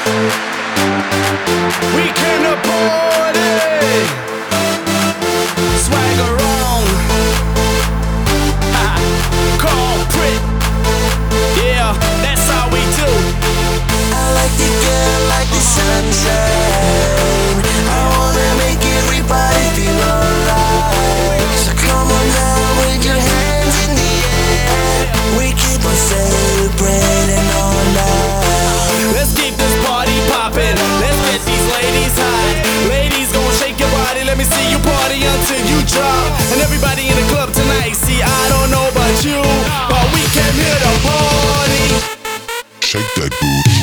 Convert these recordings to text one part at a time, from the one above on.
We came to party, swagger on, corporate, yeah, that's how we do. I like the girl like the sunshine. I wanna make everybody feel alright. So come on now with your hands in the air. We keep on celebrating all night. Let's keep this party poppin'. Let's get these ladies hot. Ladies gon' shake your body. Let me see you party until you drop. And everybody in the club tonight. See, I don't know about you, but we came here to party. Shake that booty.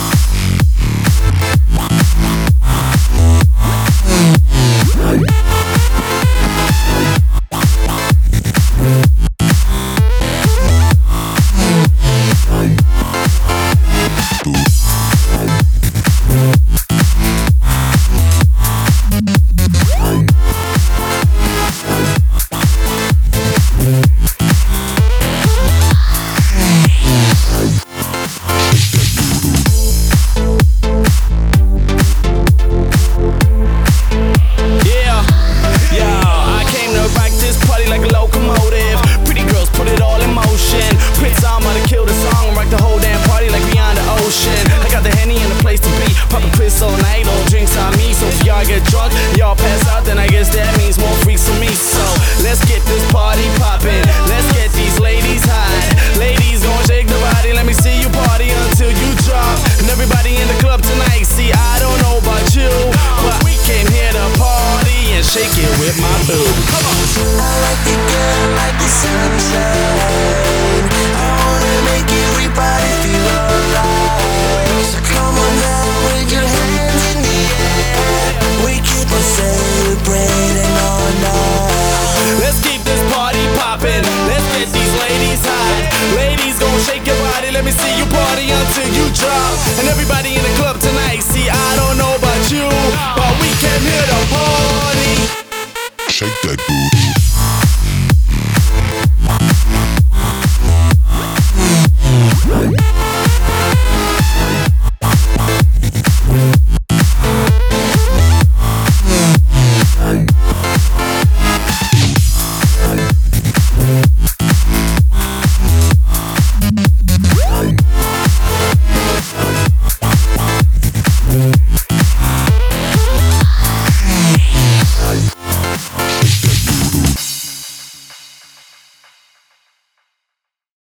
All night, all drinks on me. So if y'all get drunk, y'all pass out, then I guess that means more freaks for me. So let's get this party poppin'. Let's get these ladies hot. Ladies gon' shake the body. Let me see you party until you drop. And everybody in the club tonight. See, I don't know about you, but we came here to party and shake it with my boo. Come on. I like the girl like the sunshine. I wanna make everybody feel alright. So come on now with your hands in the air. We keep on celebrating all night. Let's keep this party poppin'. Let's get these ladies hot. Ladies gon' shake your body. Let me see you party until you drop. And everybody in the club tonight. See, I don't know about you, but we came here to party. Shake that booty.